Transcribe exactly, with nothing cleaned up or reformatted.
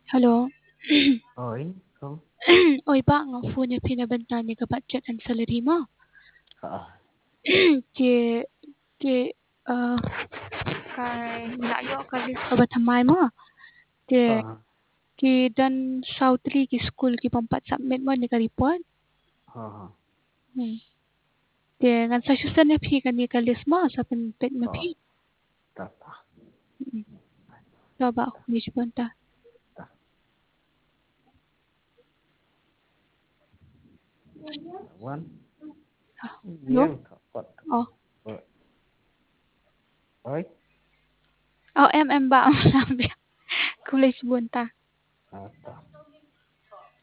Hello. Oi, không? Oi ba nga phone niya pinabanta ni ka budget and salary mo. Hả? Ki ki uh, kay layo ka list ka ba tamay mo? Ki Hả? ki dan Southly ki school ki pampat submit mo ni ka report. Hả? Hả? Hmm. Ki ngan sa susan na phi ka ni ka list mo sa pinpit mo Hả? phi. Ta ta Hmm. So ba ni banta. ta. One. Hello? Giang thọ Phật. Oh. Oi. Oi. Oh, em em ba ang sabi. Kulay banta. À, ta.